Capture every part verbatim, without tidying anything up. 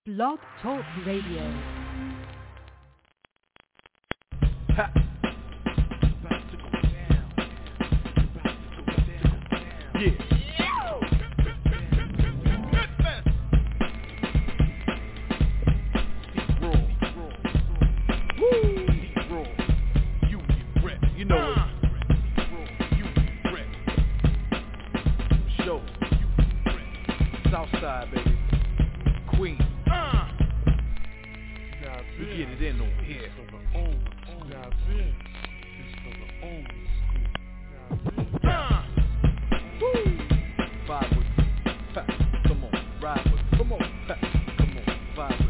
Blog Talk Radio. Ha. About to go down. About to go down. Yeah. Southside, baby. Queen. Uh. We get it in over here. For the old, old. It's for the old school. Uh. Woo. Vibe with me. Ha. Come on, ride with me. Come on, ha. Come on, vibe with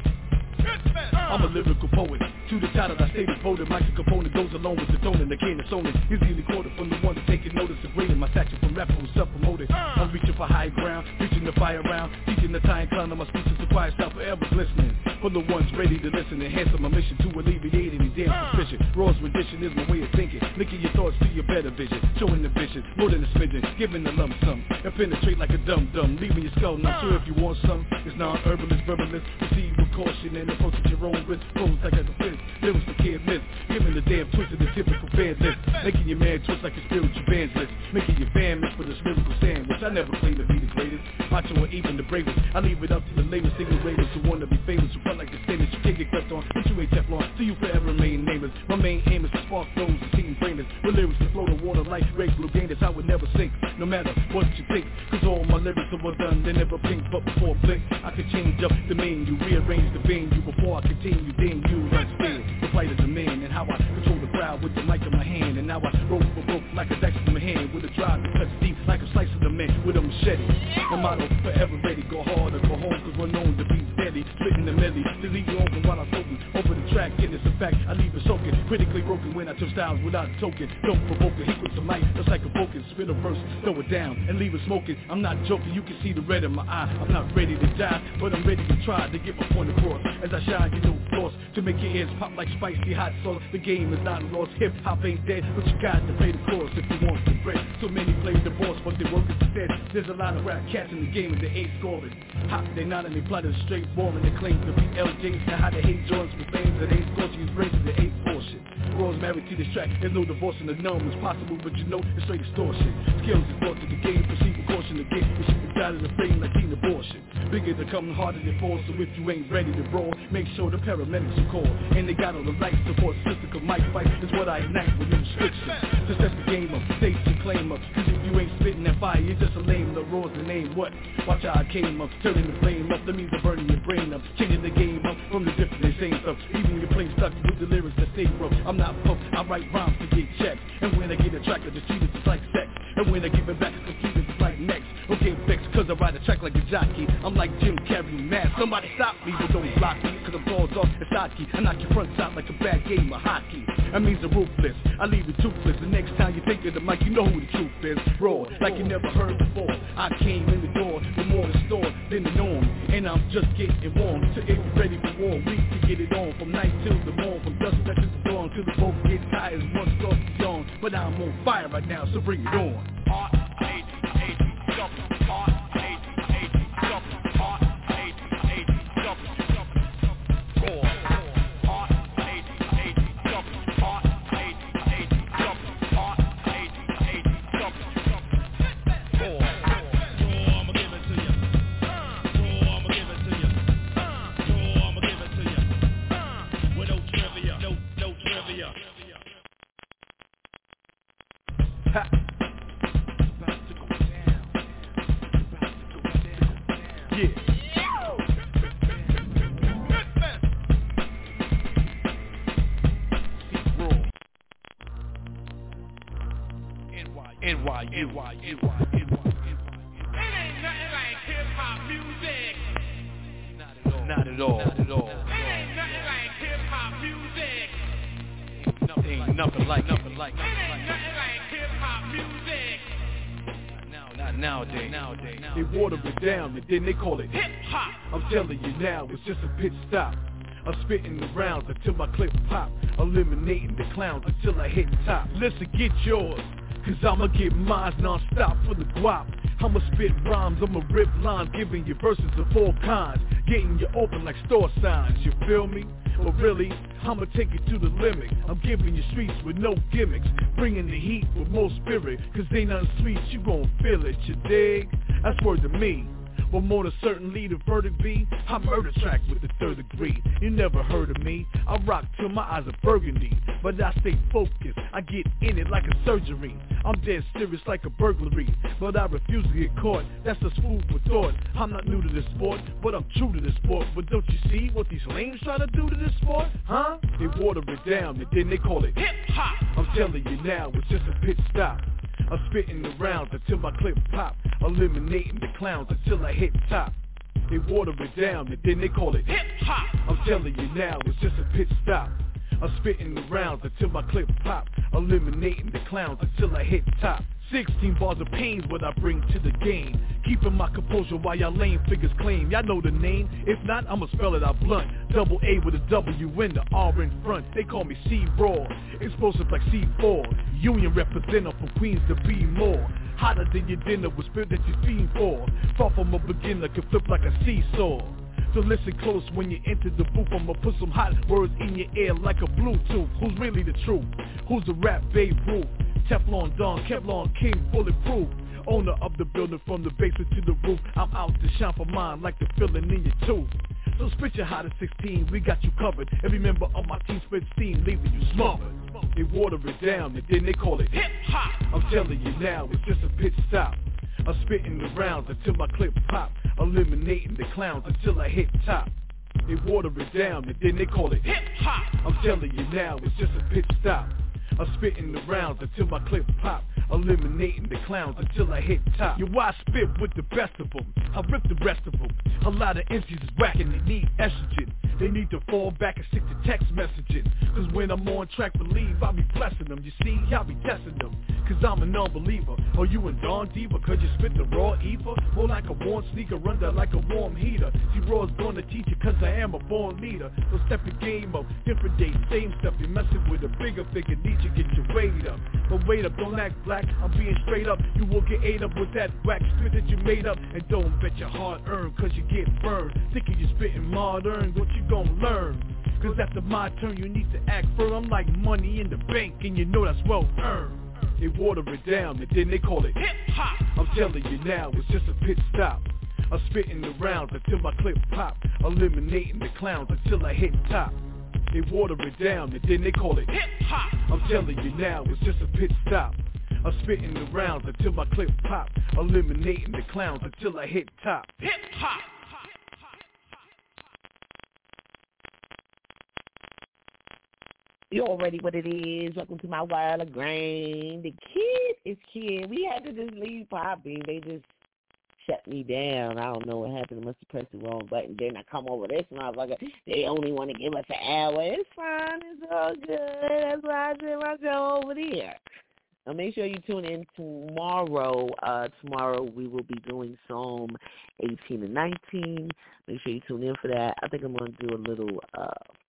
me. Uh. I'm a lyrical poet. To the title I stay devoted. My component goes along with the tone and the cane that's owning. Easily quoted from the one that's taking notice of rating. My stature from rapper who's self-promoted. Uh. I'm reaching for high ground, reaching the fire round, teaching the time clown of my speeches to quiet style forever listening. For the ones ready to listen, enhancing my mission to alleviate any damn suspicion. Raw's rendition is my way of thinking, linking your thoughts to your better vision, showing the vision, more than a smidgen, giving the lump sum, and penetrate like a dum-dum, leaving your skull not sure if you want some. It's non-herbalist, verbalist, proceed with caution and approach at your own risk, pose like a defense, lyrics for can't miss, giving the damn twist of the typical band list, making your man twist like a spiritual band's list, making your fan miss for the lyrical sandwich. I never claim to be the greatest, macho or even the bravest. I leave it up to the latest single ravers who want to be famous, who front like the stainless. You can't get crept on, but you ain't Teflon, so you forever remain nameless. My main aim is to spark those and seeing brainless, with lyrics to flow the water like Ray Blue Gain. That's how it never sink, no matter what you think, cause all my lyrics are well done, they never pink, but before blink, I can change up the menu, rearrange the venue, before I continue, then you understand the plight of the man, and how I control the crowd with the mic in my hand, and now I roll for rope like a dice in my hand, with a drive that cuts deep like a slice of the man, with a machete. My motto, forever ready, go hard or go home, cause we're known to be steady, spitting the melody, to leave you open while I'm floating, over the track, and it's a fact, I leave it soaking, critically broken when I touch styles without a token, don't provoke it, he with the mic, just like a broken, spit a verse, throw it down, and leave it smoking, I'm not joking, you can see the red in my eye, I'm not ready to die, but I'm ready to try to get my point across, as I shine, you know, floss, to make your ears pop like spicy hot sauce, the game is not lost, hip-hop ain't dead, but you got to pay the cost if you want the bread, so many play the boss, but they work instead, there's a lot of rap cats in the game and they ain't scoring, hot, they not and they plotted straight boring, they claim to be L J's, and how they hate joints with fans that ain't scorching, his brains to the eighth portion. Raw's married to this track, there's no divorce in the numb, it's possible, but you know it's straight extortion. Skills is brought to the game, proceed with caution again, and she was out of the frame like teen abortion. Bigger to come, harder than fall, so if you ain't ready to brawl, make sure the paramedics are called, and they got all the life support, statistical mic fight is what I ignite with no restrictions. Just that's the game up, state your claim up, cause if you ain't spitting that fire, you're just a lame, the Raw's the name, what? Watch how I came up, turning the flame up, that means I'm burning your brain up, changing the game up, from the different they same stuff, even your plane stuck with the lyrics that stay rough, I'm not pumped, I write rhymes to get checks, and when I get a track of the cheat it's just like sex, and when I give it back it's complete it's like next, okay fixed cause I ride a track like a jockey, I'm like Jim Carrey mad, somebody stop me but don't block me, cause I'm balls off the hockey, I knock your front out like a bad game of hockey, that means I'm ruthless, I leave it toothless, the next time you think of the mic you know who the truth is, raw, like you never heard before, I came in the door with more in store than the norm, and I'm just getting warm, so if you're ready for war, we can get it on, from night till the morn, from dusk back to the dawn, till the boat get tired, one starts to yawn, but I'm on fire right now, so bring it on. Heart, hate, hate, double, heart, hate, hate, double, heart, hate, hate, double, roar, heart, hate, hate, double, heart, hate, hate, double, heart, hate, hate, double, roar, roar, I'ma give it to you, roar, I'ma give it to you, roar, I'ma give it to you, with no trivia, no, no trivia. Ha. About to go down. About to go down. Yeah. N Y U, N Y U, N Y U, N Y U. It ain't nothing like hip-hop music. Not at all. Not at all. Not at all. It ain't nothing like hip-hop music. Ain't nothing, ain't nothing like nothing like. It ain't nothing like hip-hop music. Not nowadays. Nowadays. They water it down and then they call it hip-hop. I'm telling you now, it's just a pit stop. I'm spitting the rounds until my clip pop, eliminating the clowns until I hit top. Listen, get yours. Cause I'ma get mines non-stop for the guap. I'ma spit rhymes, I'ma rip lines, giving you verses of all kinds, getting you open like store signs, you feel me? But really, I'ma take it to the limit. I'm giving you streets with no gimmicks, bringing the heat with more spirit. Cause ain't nothing sweet, you gon' feel it, you dig? That's word to me. But more than certainly the verdict be, I murder track with the third degree. You never heard of me, I rock till my eyes are burgundy. But I stay focused, I get in it like a surgery. I'm dead serious like a burglary, but I refuse to get caught, that's just food for thought. I'm not new to this sport, but I'm true to this sport. But don't you see what these lames try to do to this sport? Huh? They water it down and then they call it hip-hop. I'm telling you now, it's just a pit stop. I'm spitting the rounds until my clip pop, eliminating the clowns until I hit top. They water it down and then they call it hip-hop. I'm telling you now, it's just a pit stop. I'm spitting the rounds until my clip pop, eliminating the clowns until I hit top. Sixteen bars of pain's what I bring to the game, keeping my composure while y'all lame figures claim. Y'all know the name, if not, I'ma spell it out blunt. Double A with a W in the R in front. They call me C-Raw, explosive like C four. Union representative from Queens to be more. Hotter than your dinner with spirit that you fiend for. Far from a beginner, can flip like a seesaw. So listen close when you enter the booth. I'ma put some hot words in your ear like a Bluetooth. Who's really the truth? Who's the rap Babe Ruth? Teflon Don, Kevlon King, bulletproof. Owner of the building from the basement to the roof. I'm out to shine for mine like the feeling in your tooth. So spit your hot at sixteen, we got you covered. Every member of my team spits steam, leaving you smothered. They water it down and then they call it hip-hop. I'm telling you now, it's just a pit stop. I'm spitting the rounds until my clip pop, eliminating the clowns until I hit top. They water it down and then they call it hip-hop. I'm telling you now, it's just a pit stop. I'm spitting the rounds until my clip pop, eliminating the clowns until I hit top. Yo, I spit with the best of them, I rip the rest of them. A lot of M Cs is whacking, they need estrogen. They need to fall back and stick to text messaging. Cause when I'm on track, believe I'll be blessing them. You see, I'll be testing them, cause I'm a non-believer. Are you a Don Diva, cause you spit the raw ether? More like a worn sneaker, under like a warm heater. See, Raw's gonna teach you cause I am a born leader. So step your game up, different day, same stuff. You're messing with a bigger figure, need you get your weight up. But wait up, don't act black, I'm being straight up. You will get ate up with that whack spit that you made up. And don't bet your hard earned, cause you get burned. Thinking you're spitting modern, what you gon' learn? Cause after my turn you need to act firm. I'm like money in the bank and you know that's well earned. They water it down and then they call it hip-hop. I'm telling you now, it's just a pit stop. I'm spitting the rounds until my clip pop, eliminating the clowns until I hit top. They water it down and then they call it hip-hop. I'm telling you now, it's just a pit stop. I'm spitting the rounds until my clip pop, eliminating the clowns until I hit top. Hip-hop. You already what it is. Welcome to my world of grain. The kid is kid. We had to just leave popping. They just shut me down. I don't know what happened. I must have pressed the wrong button. Then I come over this motherfucker. They only want to give us an hour. It's fine. It's all good. That's why I said I go over there. Now make sure you tune in tomorrow. Uh, tomorrow we will be doing Psalm eighteen and nineteen. Make sure you tune in for that. I think I'm going to do a little... Uh,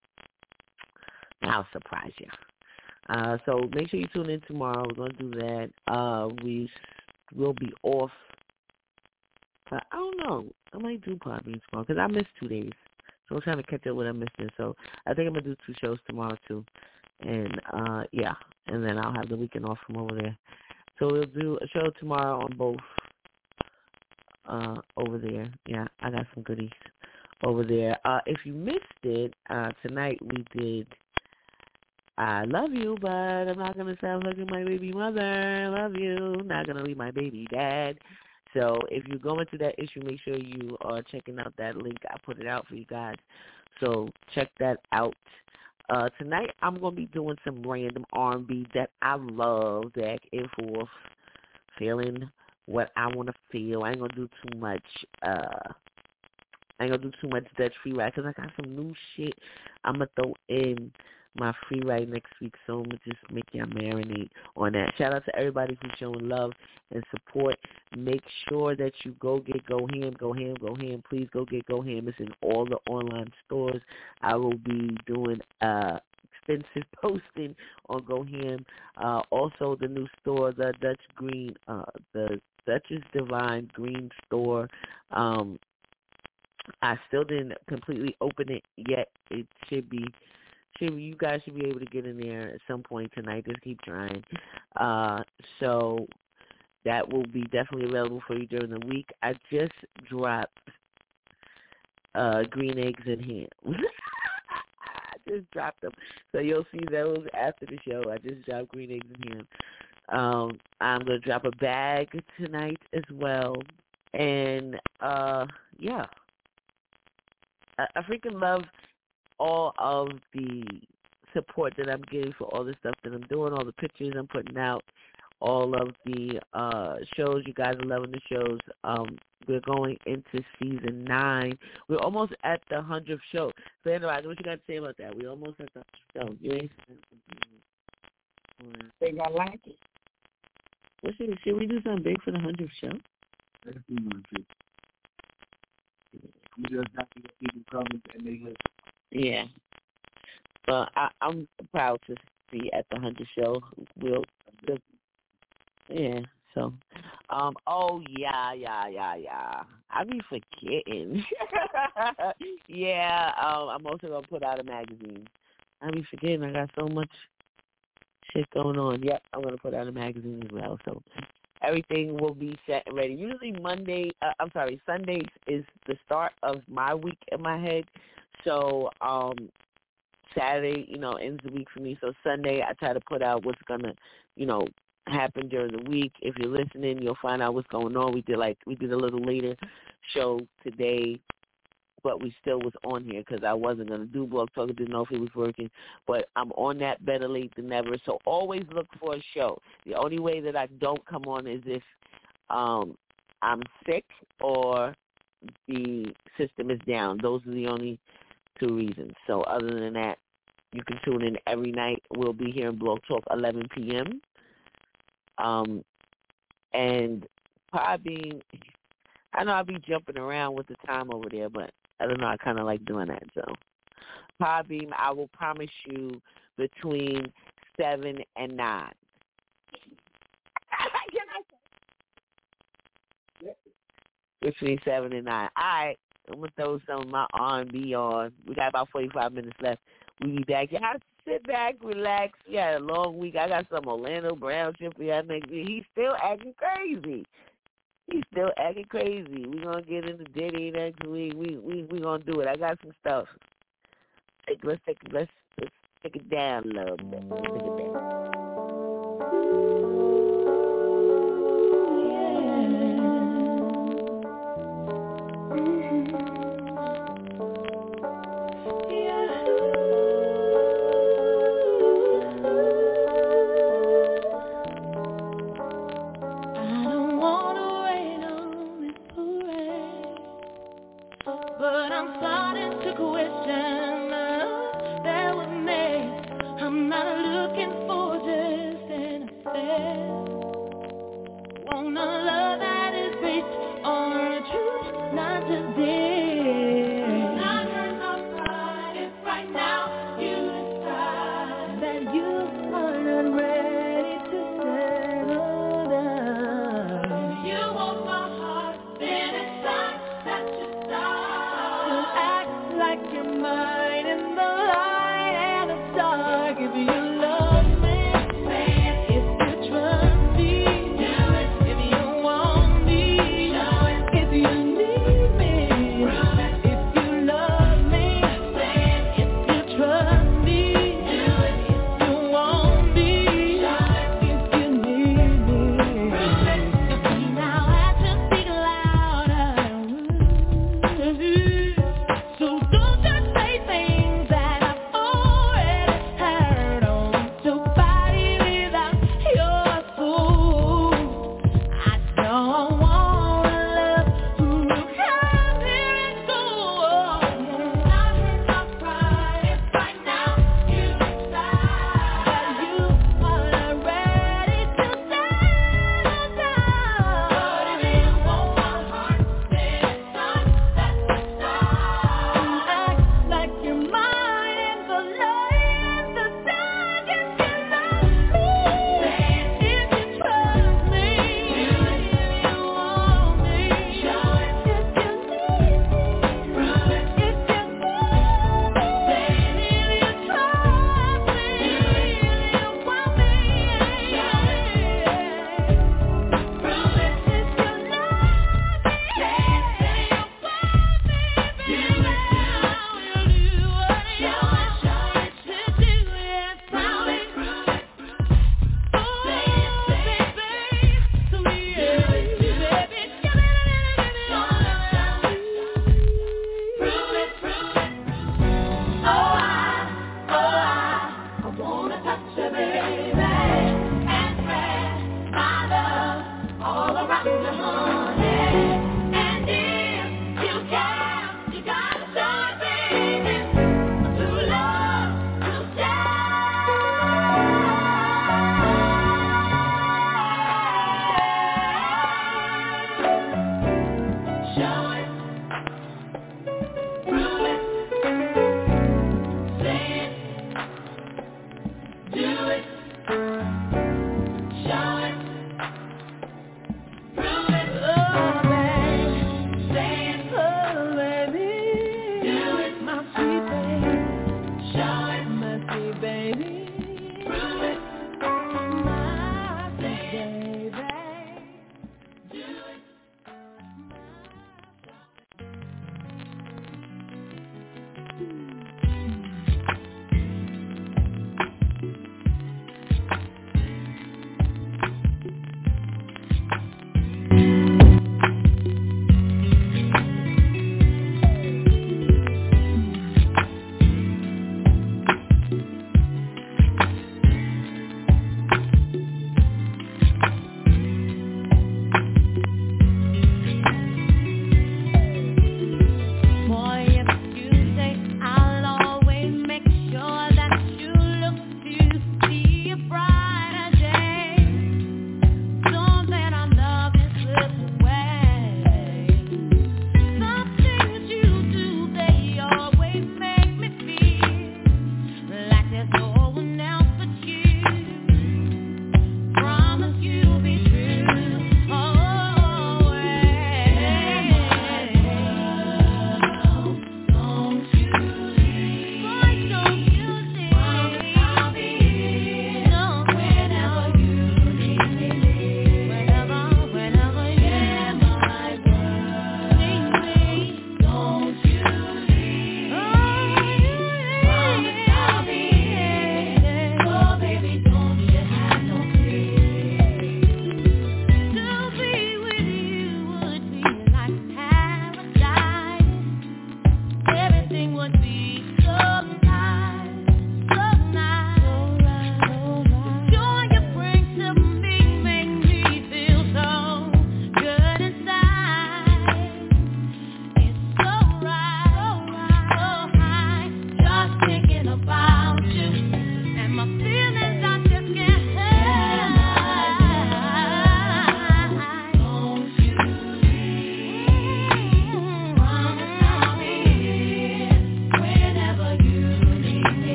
I'll surprise you. Uh, so make sure you tune in tomorrow. We're going to do that. Uh, we will be off. Uh, I don't know. I might do Podbean tomorrow because I missed two days. So I'm trying to catch up what I'm missing. So I think I'm going to do two shows tomorrow too. And, uh, yeah. And then I'll have the weekend off from over there. So we'll do a show tomorrow on both uh, over there. Yeah, I got some goodies over there. Uh, if you missed it, uh, tonight we did... I love you, but I'm not going to stop hugging my baby mother. I love you. Not going to leave my baby dad. So if you go into that issue, make sure you are checking out that link. I put it out for you guys. So check that out. Uh, tonight I'm going to be doing some random R and B that I love, back and forth, feeling what I want to feel. I ain't going to do too much. Uh, I ain't going to do too much Dutch free ride because I got some new shit I'm going to throw in my free ride next week, so I'm going to just make y'all marinate on that. Shout out to everybody who's showing love and support. Make sure that you go get Go Ham, Go Ham, Go Ham. Please go get Go Ham. It's in all the online stores. I will be doing uh, expensive posting on GoHam. Uh, also, the new store, the Dutch Green, uh, the Dutch's Divine Green store. Um, I still didn't completely open it yet. It should be, should be, you guys should be able to get in there at some point tonight. Just keep trying. Uh, so that will be definitely available for you during the week. I just dropped uh, green eggs and ham. I just dropped them. So you'll see those after the show. I just dropped green eggs and ham. Um, I'm going to drop a bag tonight as well. And, uh, yeah. I, I freaking love all of the support that I'm getting for all the stuff that I'm doing, all the pictures I'm putting out, all of the uh, shows. You guys are loving the shows. Um, we're going into season nine. We're almost at the hundredth show. So, anyway, what you got to say about that? We're almost at the show. You ain't think I like it. What should, should we do something big for the hundredth show? Let's do one, too. We just have to get people coming and they listen. Yeah. Well, I, I'm proud to be at the hundredth show. We'll, the, yeah. So, um, oh yeah, yeah, yeah, yeah. I be forgetting. yeah. Um, I'm also gonna put out a magazine. I be forgetting. I got so much shit going on. Yep, I'm gonna put out a magazine as well. So everything will be set and ready. Usually Monday, uh, I'm sorry, Sundays is the start of my week in my head. So um, Saturday, you know, ends the week for me. So Sunday, I try to put out what's gonna, you know, happen during the week. If you're listening, you'll find out what's going on. We did like we did a little later show today, but we still was on here because I wasn't gonna do Blog Talk. I didn't know if it was working, but I'm on that better late than never. So always look for a show. The only way that I don't come on is if um, I'm sick or the system is down. Those are the only two reasons. So other than that, you can tune in every night. We'll be here in Blog Talk eleven p.m. Um, and probably, I know I'll be jumping around with the time over there, but I don't know, I kind of like doing that. So probably, I will promise you between seven and nine. Between seven and nine. All right, I'm going to throw some of my R and B on. We got about forty-five minutes left. We'll be back. Y'all sit back, relax. We had a long week. I got some Orlando Brown shit for y'all next week. He's still acting crazy. He's still acting crazy. We're going to get into Diddy next week. We we we going to do it. I got some stuff. Hey, let's take let's let's take it down a little bit. Let's take it down. So don't just say things.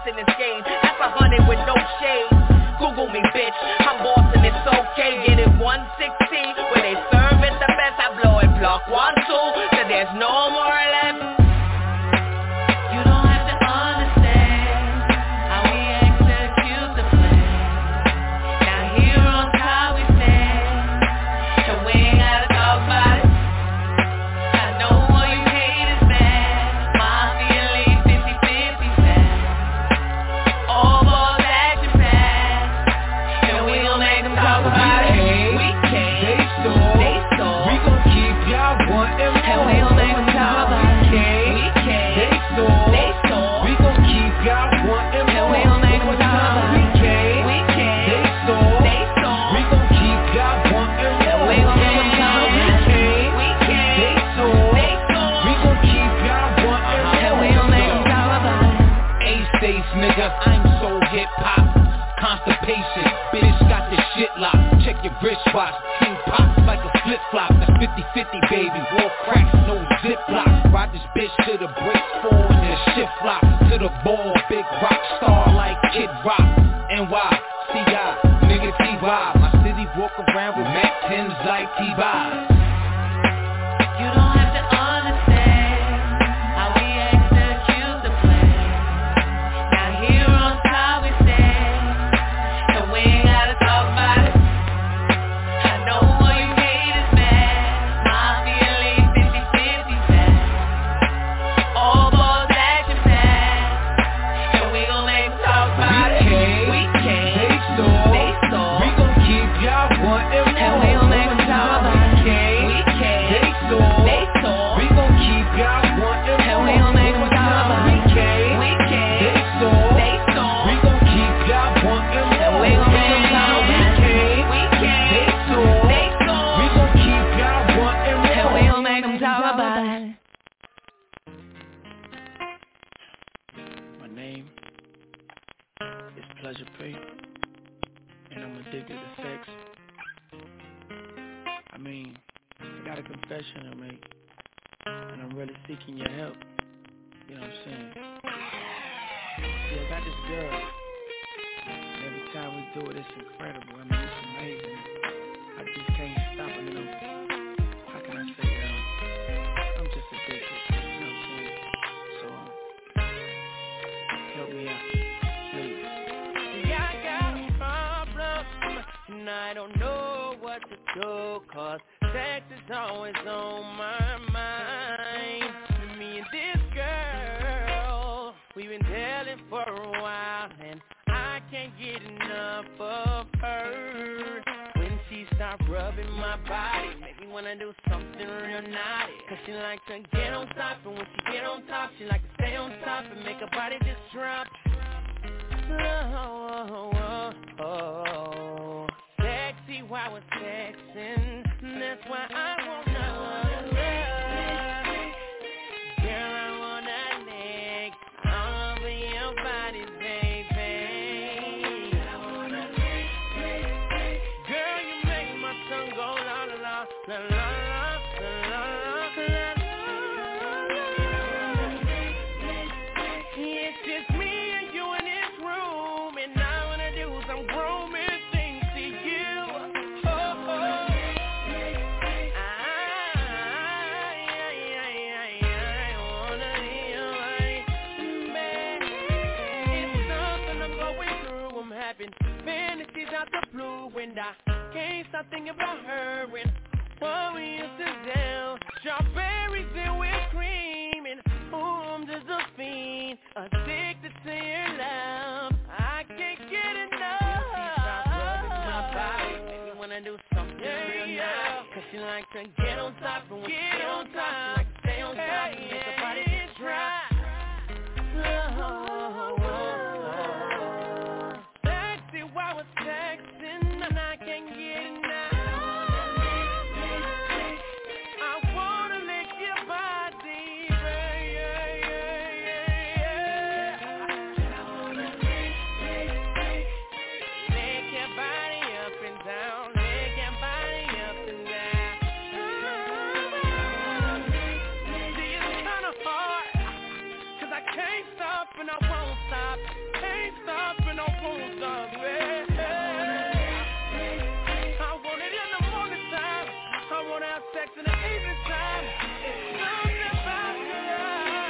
in this game. That's a hundred with no shade. Google me, bitch. I'm bossing, it's okay. Get it one sixteen where they serve it the best. I blow it block one two, so there's no more left. You don't have to understand how we execute the plan. Now here on top we stand, so we ain't gotta talk about it. I know all you haters mad. Mafia leave fifty fifty fast. All balls action pass, and we gon' make them talk about it. We can't, They stole, they stole. we gon' keep y'all wanting more. And we gon' make them talk about it. We can't, They stole, they stole. we gon' keep y'all wanting more. And we gon' make them talk about We it. can't, We can't, they stole, they stole. we gon' keep y'all wanting more. And we gon' make them talk about it. We can't, They stole, they stole. we gon' keep y'all wanting more. And we gon' make them talk about it. A-States, nigga, I'm so hip-hop. Constipation, bitch got this shit locked. Check your wristwatch, team pops like a flip-flop. That's fifty fifty, baby, war cracks, no zip-lock. Ride this bitch to the brakes, fall in the shift lock. To the ball, big rock star like Kid Rock. N Y, C I, nigga T-Y. My city walk around with Mac tens like T-Vibes. You don't have to understand how we execute the plan. Now here on top we stand, so we ain't gotta talk about it. I know all you haters mad. Mafia leave fifty fifty fast. All balls action pass, and we gon' make them talk about it. We can't, They stole, they stole. we gon' keep y'all wanting more. And we gon' make them talk about it. We They can't, stole, they stole. we gon' keep y'all wanting And more. we gon' make them talk about We it. can't, We can't, they stole, they stole. we gon' keep y'all wanting more. And we gon' make them talk about We it. can't, We can't, they stole, they stole. we gon' keep y'all wanting more. And we gon' make them talk about it. My name is Pleasure P, and I'm addicted to sex. I mean, I got a confession to make, and I'm really seeking your help. You know what I'm saying? See, I got this girl, and every time we do it, it's incredible. I mean, it's amazing. I just can't stop it, you know. How can I say, um, I'm just addicted, you know what I'm saying? So, um, help me out, please. Yeah, I got a problem, and I don't know what to do, cause sex is always on my mind. Me and this girl, we've been dealing for a while, and I can't get enough of her. When she start rubbing my body, make me wanna do something real naughty. Cause she likes to get on top, and when she get on top, she like to stay on top and make her body just drop. Oh, oh, oh, oh. Sexy while we're sexing, that's why I wanna love. Girl, I wanna lick all over your body, baby. I wanna lick, lick, lick. Girl, you make my tongue go la la la la la la la la la. It's just me and you in this room, and I wanna do some grooming things to you. Oh, oh. I, I, I, I, I wanna be your man. It's something I'm going through. I'm having fantasies out the blue, and I can't stop thinking about her and what we used to do. Strawberries and whipped cream, and ooh, I'm just a fiend, addicted to your love. I can't get enough. Stop rubbing my body, make me wanna do something yeah, real yeah. nice. Cause she likes to get on top, and when get she get on top, she like to stay on top yeah, and make her body just drop. Oh, oh, oh, oh. Sexy while we're texting, and I can't get enough. I wanna lick your body, yeah, yeah, yeah, yeah. I wanna lick, lick, lick. Lick your body up and down, lick your body up and down. See, it's kinda hard, cause I can't stop and I won't stop. sex in the evening time. It's something about your love.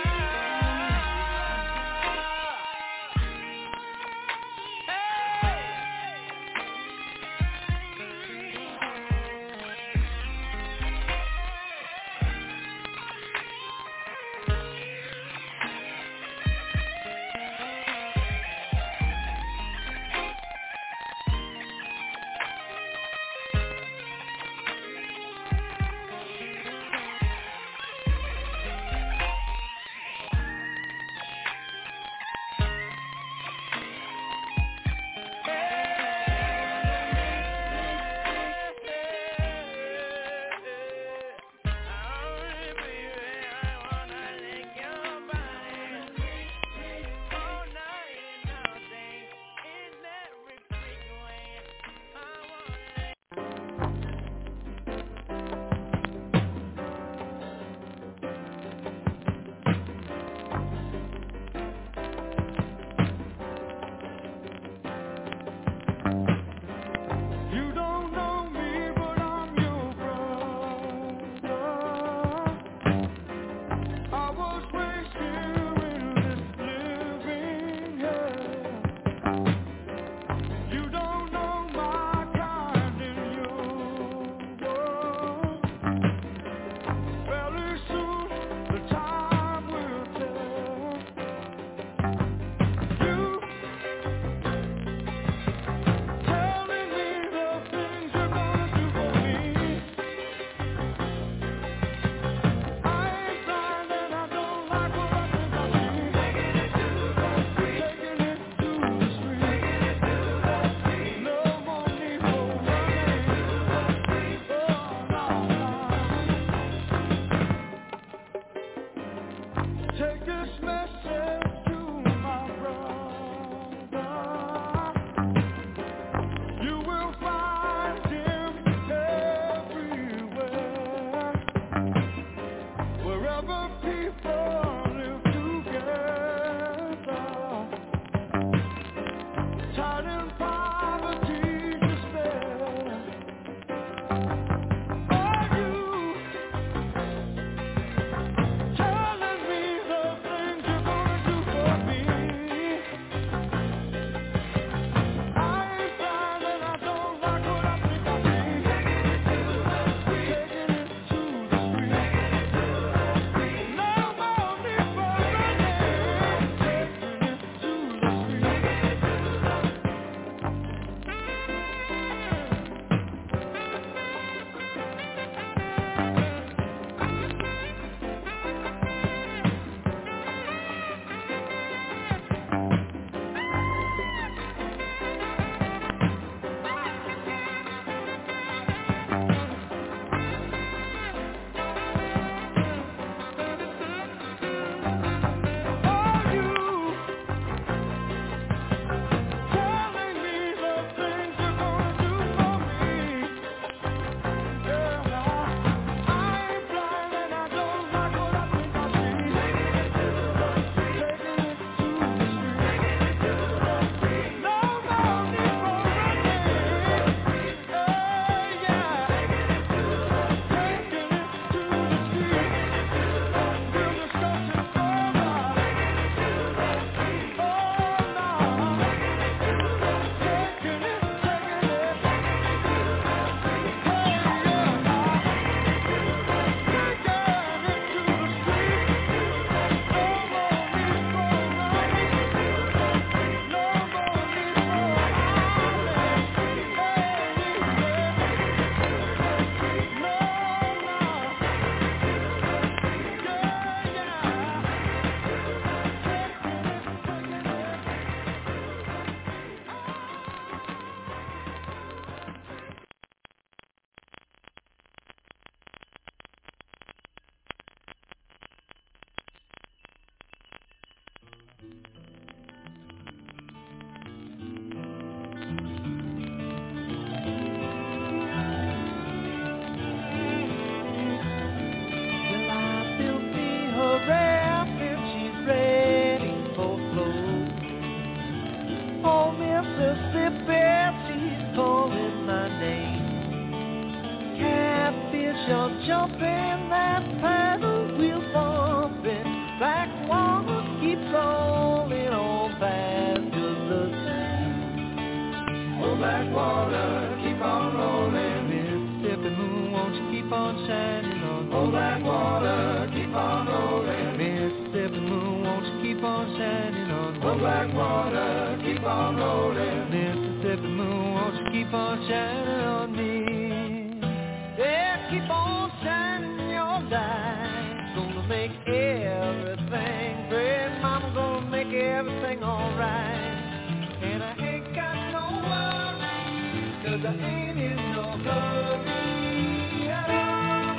Mississippi, she's calling my name. Catfish you're jumping, that paddle wheel bumping, black water keeps rolling on past just the same. Oh, black water, keep on rolling. Mississippi moon, won't you keep on shining on me? Oh, black water, keep on rolling. Mississippi moon, won't you keep on shining on me? Oh, black water, keep on rolling. Mississippi moon, won't you keep on shining on me? Yeah, keep on shining your light. Gonna make everything great. Mama gonna make everything alright. And I ain't got no worries, 'cause I ain't in no hurry at all.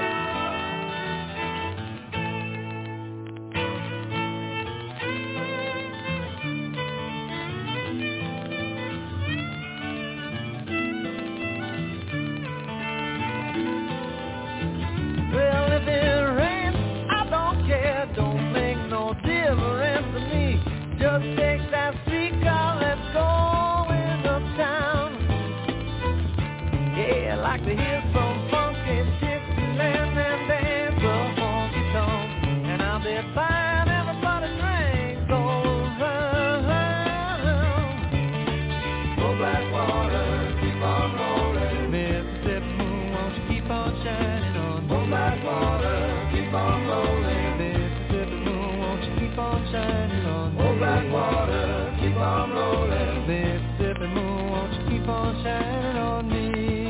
Well, if it rains, I don't care, don't make no difference to me. Just take that streetcar, let's go in uptown. Yeah, I like to hear some funky Dixieland and dance a honky tonk. And I'll be buying everybody drinks all around. Oh, black water, keep on rolling. Mississippi moon, won't you keep on shining on me? Oh, black water, keep on rolling. Mississippi moon, won't you keep on shining on me? Oh, black water, keep on rolling. Mississippi moon, won't you keep on shining on me?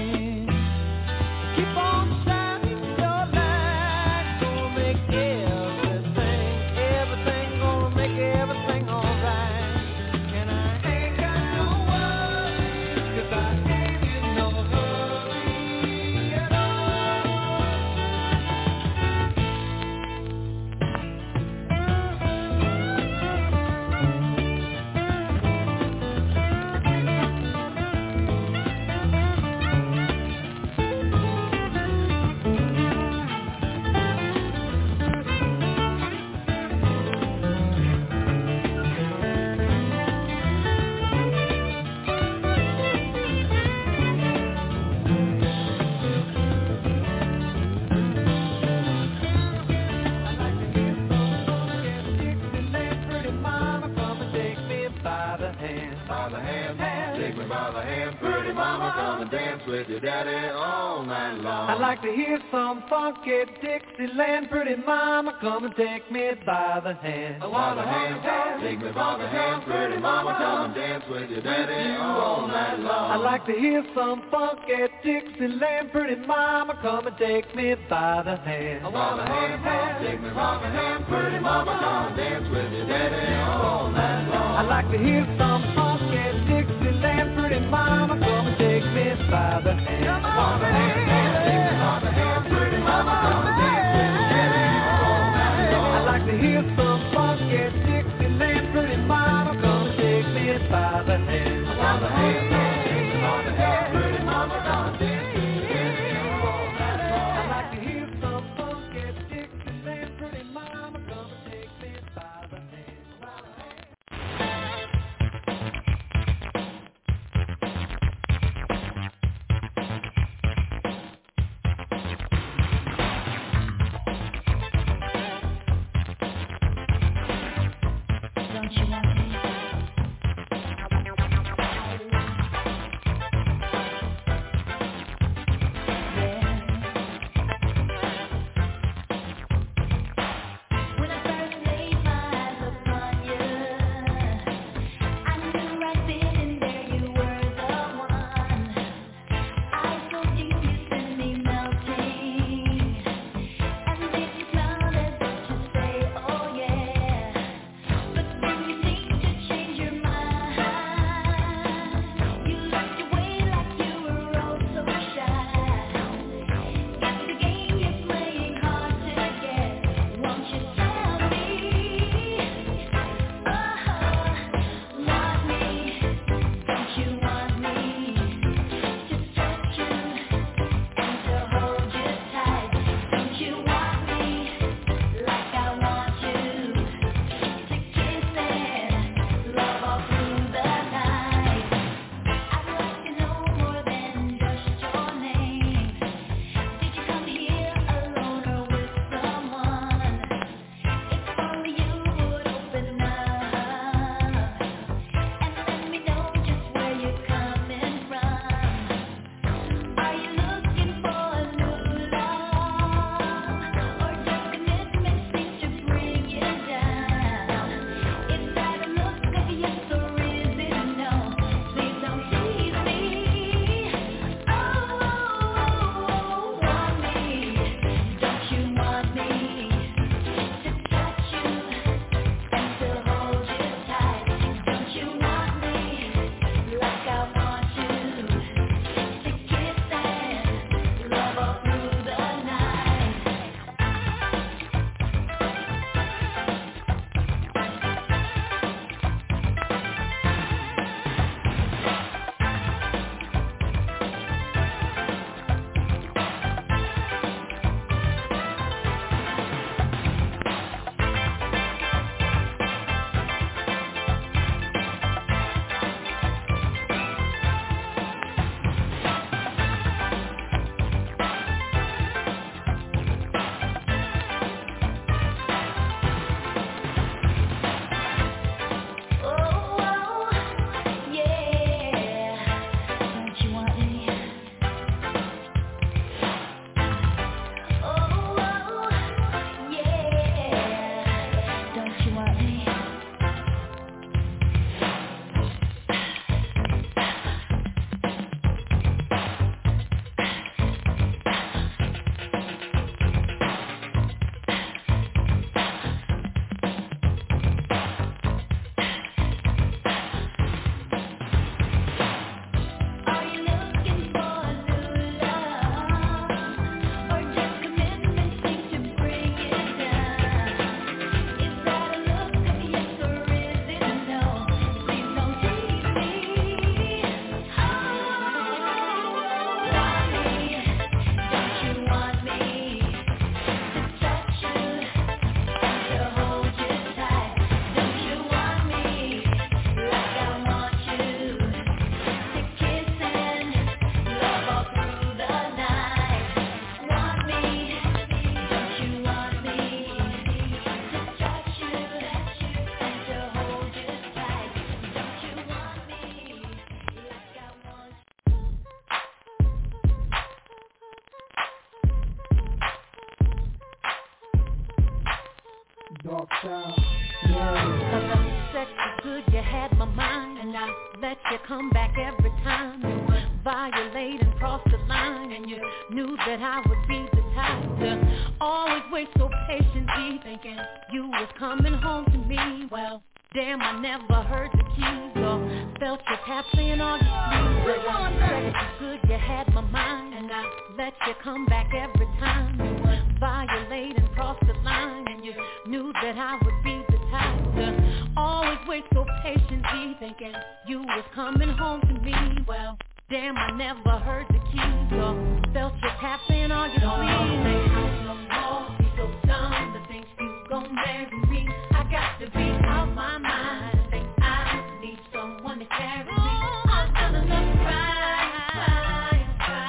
Keep on shining your light. Gonna make everything, everything, gonna make everything alright. And I ain't got no worries, 'cause I ain't in no hurry at all. I like to hear some funky Dixieland, pretty mama, come and take me by the hand. By the hand, take me by the hand, pretty mama, come and dance with your daddy all night long. I like to hear some funky Dixieland, pretty mama, come and take me by the hand. By the hand, take me by the hand, pretty mama, come and dance with your daddy all night long. I like to hear some funky Dixieland, pretty mama, come and take me by the hand. By the hand, take me by the hand, pretty mama, come and dance with your daddy all night long. I like to hear some funky Dixieland, pretty mama, come and take me by the hand. By the hand, take me by the hand, pretty mama, come and dance with your daddy all night long. I like to hear some funky Dixieland, pretty mama, come and take me by the hand. By the hand. Don't you want it? soft child. Yeah. Cause the sex was good, you had my mind, and I let you come back every time. You would violate and cross the line, and you knew that I would be the type to always wait so patiently, thinking you was coming home to me. Well, damn, I never heard the keys or felt your tap saying all your sleeves. The sex was good, you had my mind, and I let you come back every time. You would violate and cross the line, and you knew that I would be the type to always wait so patiently, thinking you was coming home to me. Well, damn, I never heard the keys or felt your tap saying all your sleeves. No more, be so dumb to think you gon' marry me. I got to be out my mind. Think I need someone to carry me. I'm gonna look right, right,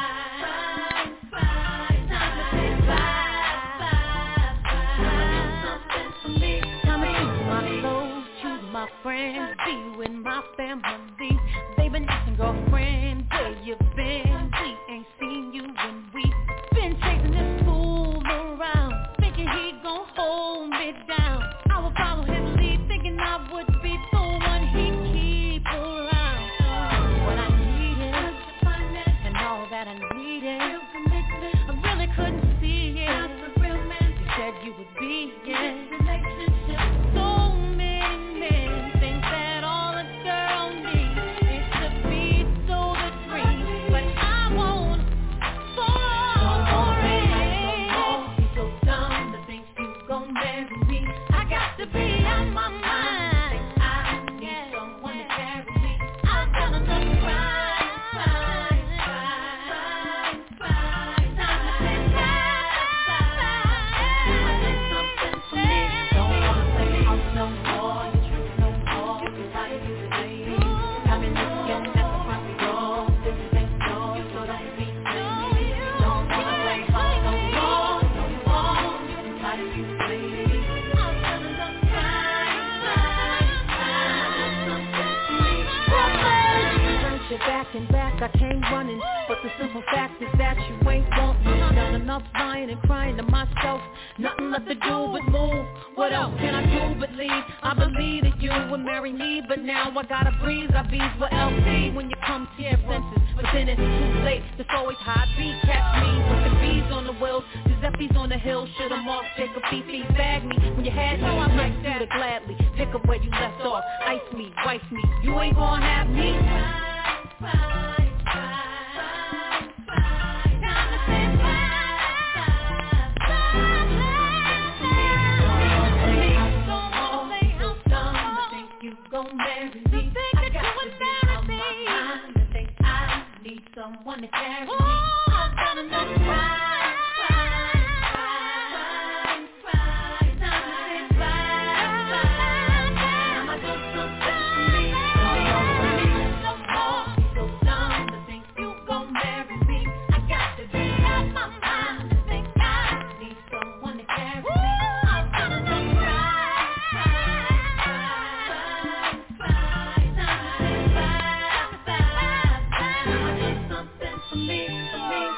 right, right. Time to say bye, bye, bye. Something for me. Time to choose my soul, choose my friends, be with my family. Baby, listen, girlfriend, where you been? We ain't seen you when we been chasing this fool around, thinking he gon' hold me down. I would follow his lead, thinking I would be the one he'd keep around. What I needed, and all that I needed, I really couldn't see it. You said you would be in relationship. So many men think that all a girl needs is to be told the dream, but I won't fall for it. Don't be so dumb to think you gon' marry me. I got to be on my mind. I need someone to carry me. I'm gonna look right, right, right, right. Time to say bye, bye. I did something for me. Don't wanna play house no more. You drink no more. You like you lady. I've been looking at the front door. This ain't yours, so don't be silly. Don't wanna play house no more, no more. You like you lady. I'm gonna look right, right, right. Something for me. Turned your back and back, I came running, but the simple fact is that you ain't want me. Done enough lying and crying to myself, nothing left to do but move. What else can I do but leave? I believe that you would marry me, but now I gotta breathe. I bees what else be when you come to your senses, but then it's too late. There's always high beat, catch me with the bees on the wheels, Giuseppe's on the hill, shoot 'em off, Jacob Fifi, bag me. When you had no, I might do to gladly pick up where you left off, ice me, wife me. You ain't gonna have me. Right, right, right, right. Time to say bye, bye, bye. So dumb to think you gon' marry me. I got to be on my mind to think I need someone to carry me. I'm gonna look right, right, right, right. Time to say bye, bye, bye. I'ma do something for me. No more, so dumb to think you gon' marry me. I got to be out my mind to think I need someone to carry me. I'm gonna look right, right, right, right. Time to say bye, bye, bye. I'ma do something for me, for me.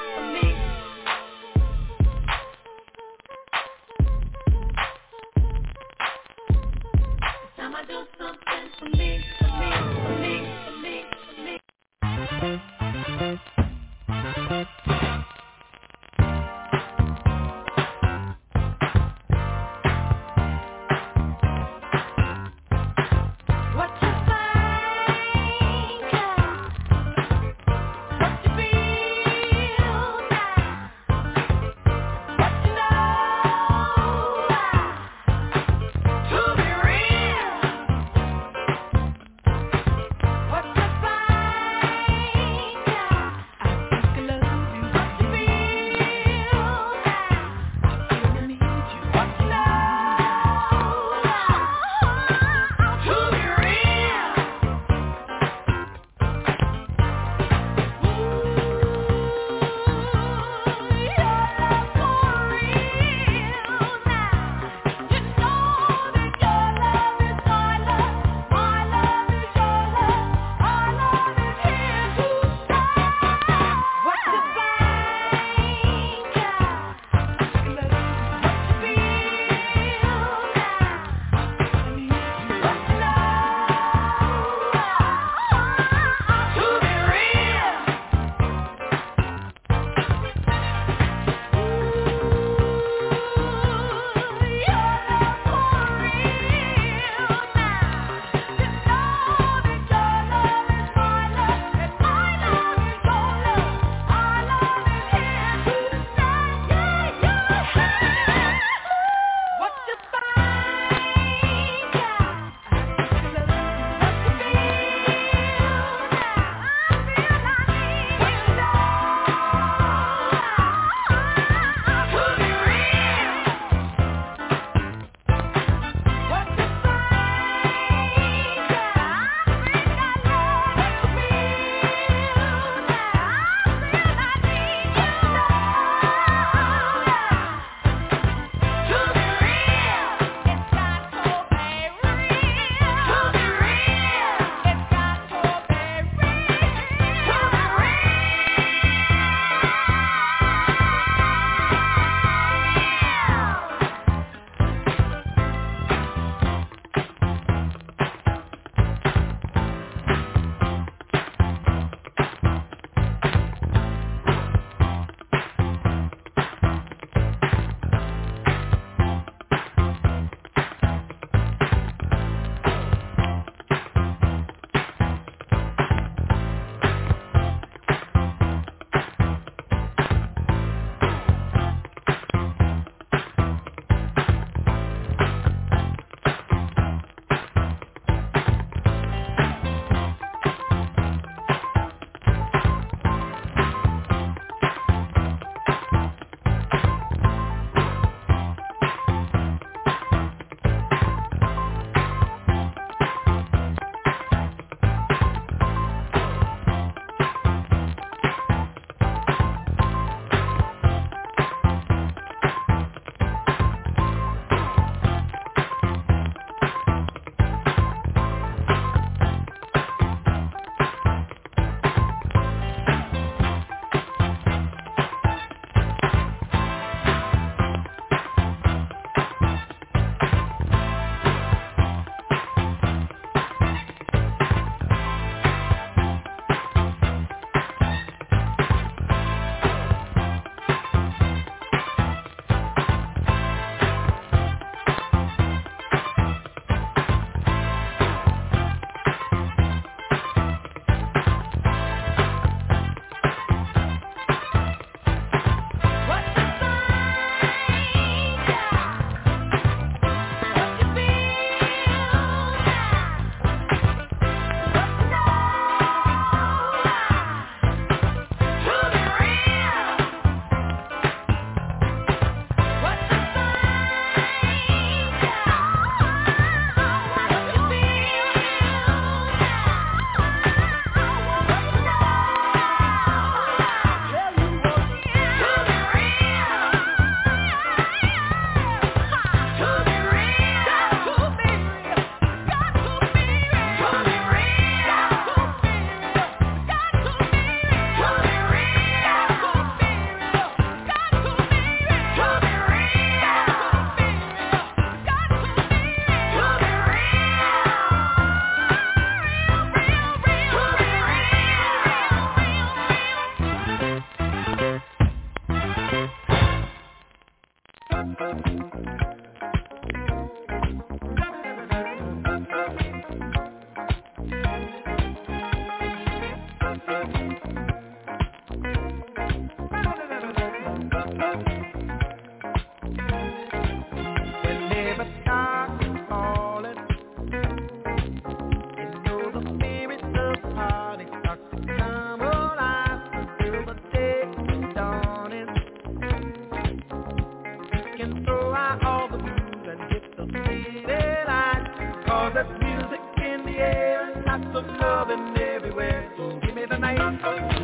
everywhere. So give me the night.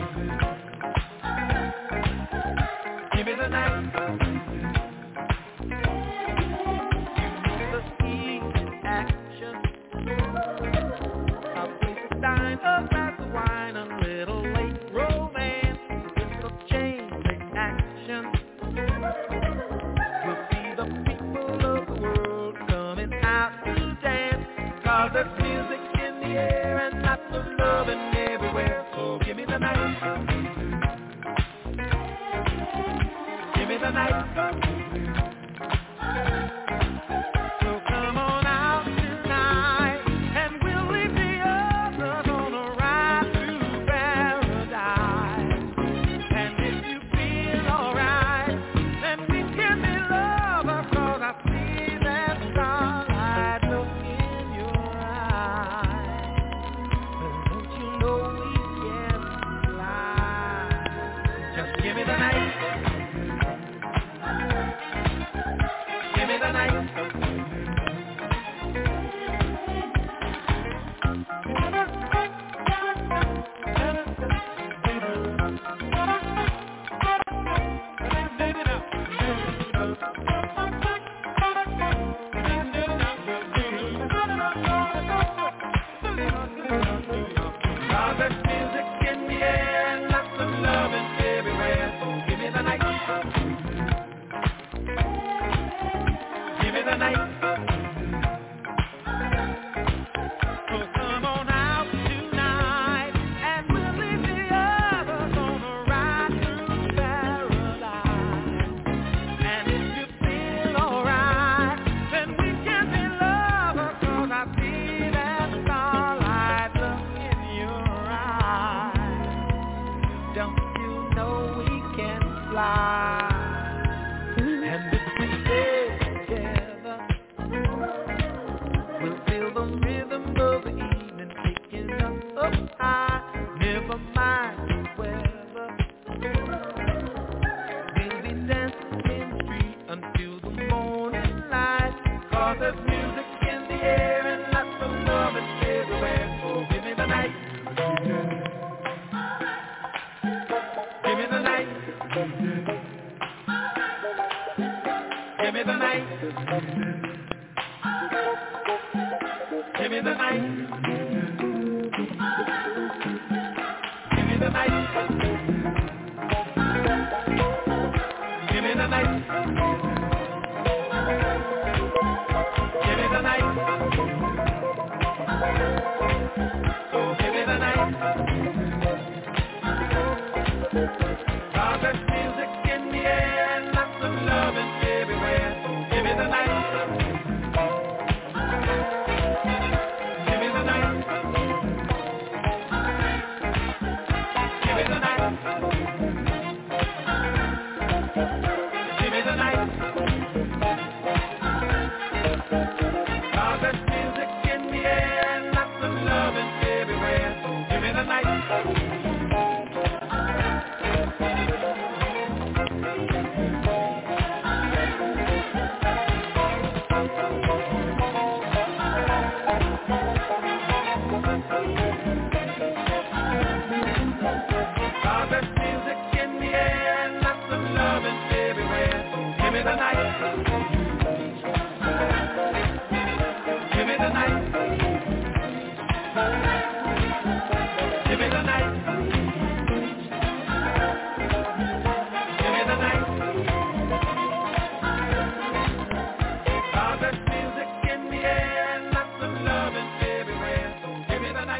Give me the night. The heat, action. A place to dine, a glass of wine, a little late romance. A little change in action. We'll see the people of the world coming out to dance. Cause there's music in the air and lots of loving everywhere. So give me the night. Give me the night. So come on out tonight and we'll leave the others on a ride through paradise. And if you feel alright, then we can be lovers. Cause I see that starlight look in your eyes. Don't you know we can fly? Just give me the night. Give me the night. Cause there's music in the air and lots of loving everywhere. So give me the night. Give me the night. So come on out tonight and we'll leave the others on a ride through paradise. And if you feel alright, then we can be lovers. Cause I see that starlight look in your eyes. Don't you know we can fly? And if we stay together, we'll feel the rhythm of the evening taking us up high. Never mind the weather. We'll be dancing in the street until the morning light. Cause there's music in the air and lots of loving everywhere. So give me the night. Give me the night. Give me the night. Give me the night. Give me the night. Give me the night. Give me the night. So give me the night. Cause there's music in the air and lots of loving everywhere. So give me the night. Give me the night. Give me the night. Give me the night. Cause there's music in the air and lots of loving everywhere. So give me the night. Cause there's music in the air and lots of loving everywhere. So give me the night. Give me the night. Give me the night. Give me the night. Cause there's music in the air and lots of loving everywhere. So give me the night.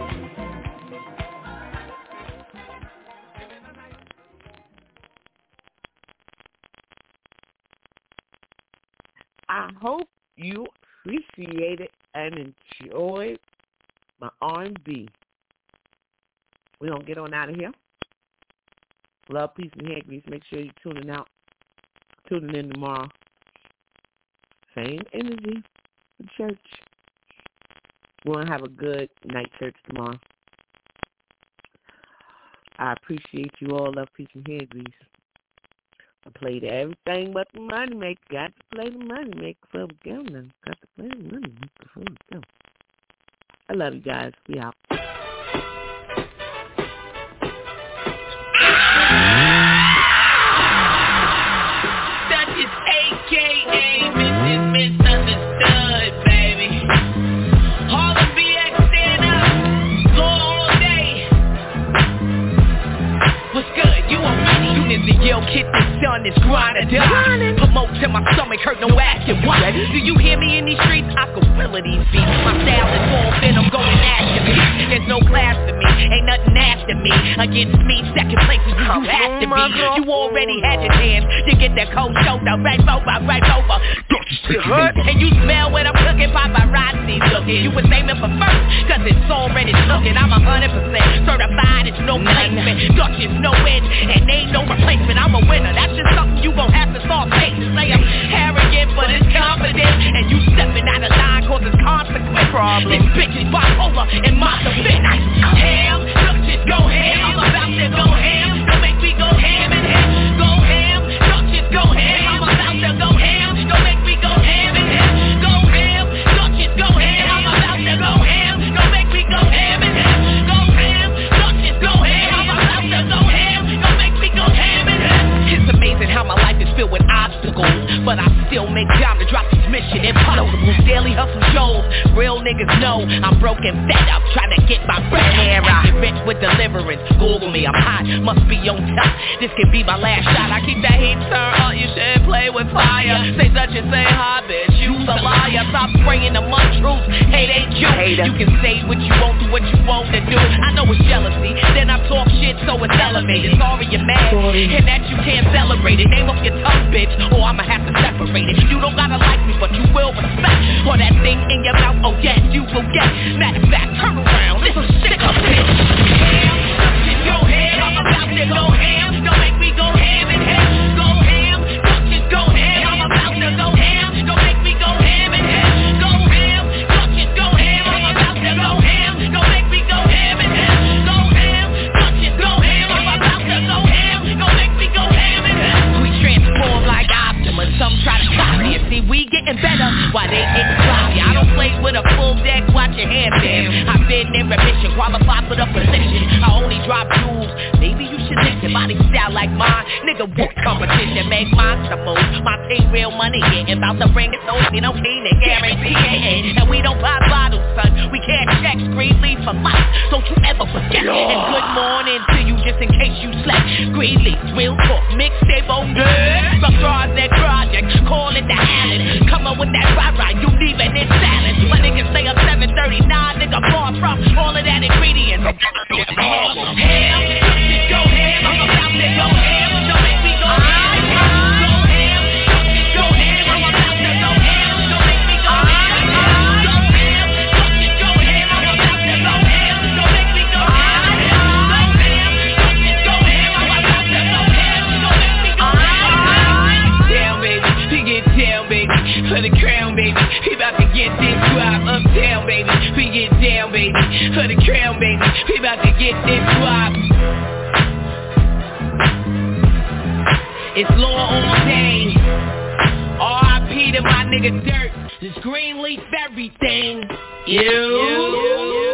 I hope you appreciated and enjoyed my R and B. We're going to get on out of here. Love, peace, and hair grease. Make sure you're tuning out, tuning in tomorrow. Same energy for church. We're going to have a good night church tomorrow. I appreciate you all. Love, peace, and hair grease. I played everything but the money maker. Got to play the money maker for the governor. Got to play the money maker for the governor. I love you guys. We out. on this grind or die. Promote till my stomach hurt, no asking why. Do you hear me in these streets? I can will of these beats. My style is all thin, I'm going after me. There's no class to me, ain't nothing after me. Against me, second place is who you have to be. You already had your chance, you get that cold shoulder, right over, right over. And you smell what I'm cooking, paparazzi's looking. You was aiming for first, cause it's already looking. I'm a hundred percent certified, it's no placement. Dutch is no edge, and ain't no replacement. I'm a winner, that's just something you gon' have to start facing. Say I'm arrogant, but it's confident. And you stepping out of line, cause it's consequence. This bitch is bipolar, and my defense. Ham, Dutch is go ham, I'm about to go ham. Don't make me go ham and ham. Go ham, Dutch is go ham, I'm about to go ham. Don't make me go ham and ham. Go ham, Dutch is go ham, I'm about to go ham. Don't make me go ham and ham. Go ham, Dutch is go ham, I'm about to go ham. Don't make me go ham and ham. It's amazing how my life is filled with obstacles, but I still make time to drop this mission impossible. Daily hustle shows, real niggas know I'm broken fed up, trying to get my bread hair out. Get rich with deliverance, Google me, I'm hot, must be on top. This could be my last shot. I keep that heat turned up, you should play with fire. Say such and say hi, bitch, you's a liar. Stop spraying the mud truth, hate ain't you. You can say what you want, do what you want to do. I know it's jealousy, then I talk shit so it's elevated. Sorry you're mad, and that you can't celebrate it. Name up your tongue, bitch, or I'ma have to separate it. You don't gotta like me, but you will respect. Or that thing in your mouth, oh yes, you will get. Matter of fact, turn around, this is sick of bitch. Ham, just go ham, I'm about to go ham. Don't make me go ham and ham. Go ham, just go ham, I'm about to go ham. Don't make me go ham and ham. Go ham, just go ham, I'm about to go ham. Don't make me go ham and ham. Go ham, just go ham, I'm about to go ham. Don't make me go ham and ham. We transform like Optimus, some try to copy us. See, we getting better while they getting sloppy. I don't play with a full deck, watch your hand bam. I've been in remission, qualified for the position. I only drop jewels, maybe you should listen. Body style like mine, nigga, what competition? Make mine some moves, my team real money getting. About to bring it, so we don't need it, guarantee it. And we don't buy bottles, son, we can't check. Greenleaf for life, don't you ever forget. And good morning to you, just in case you slept. Greenleaf, real talk, mixtape on good. Some stars that project, call it the Allen. Come on with that rah-rah, you leaving it salad. My niggas stay up seven thirty-nine, nigga, far from all of that ingredients. Ham, just go ham, I'm about to go ham. Don't make me go ham. Go ham, just go ham, I'm about to go ham. Don't make me go ham. Go ham, just go ham, I'm about to go ham. Don't make me go ham. Go ham, just go ham, I'm about to go ham. Don't make me go ham. Down, baby, we get down, baby, for the crown, baby. We about to get this drop uptown, baby. We get down, baby, for the crown, baby. We about to get this drop. It's law all day. R I P to my nigga Dirt. This Greenleaf everything. You. you.